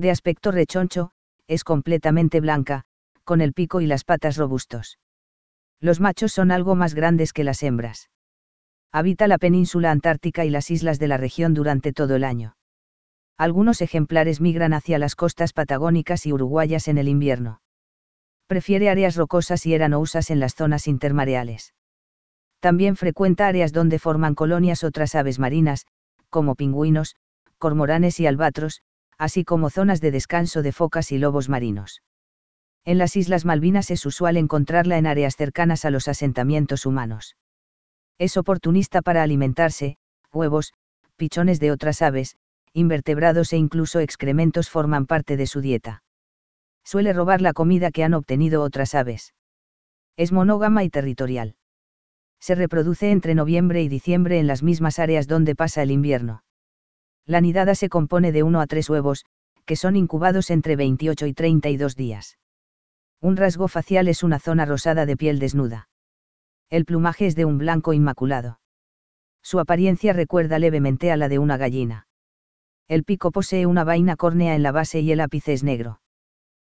De aspecto rechoncho, es completamente blanca, con el pico y las patas robustos. Los machos son algo más grandes que las hembras. Habita la península antártica y las islas de la región durante todo el año. Algunos ejemplares migran hacia las costas patagónicas y uruguayas en el invierno. Prefiere áreas rocosas y arenosas en las zonas intermareales. También frecuenta áreas donde forman colonias otras aves marinas, como pingüinos, cormoranes y albatros, así como zonas de descanso de focas y lobos marinos. En las Islas Malvinas es usual encontrarla en áreas cercanas a los asentamientos humanos. Es oportunista para alimentarse, huevos, pichones de otras aves, invertebrados e incluso excrementos forman parte de su dieta. Suele robar la comida que han obtenido otras aves. Es monógama y territorial. Se reproduce entre noviembre y diciembre en las mismas áreas donde pasa el invierno. La nidada se compone de 1 a 3 huevos, que son incubados entre 28 y 32 días. Un rasgo facial es una zona rosada de piel desnuda. El plumaje es de un blanco inmaculado. Su apariencia recuerda levemente a la de una gallina. El pico posee una vaina córnea en la base y el ápice es negro.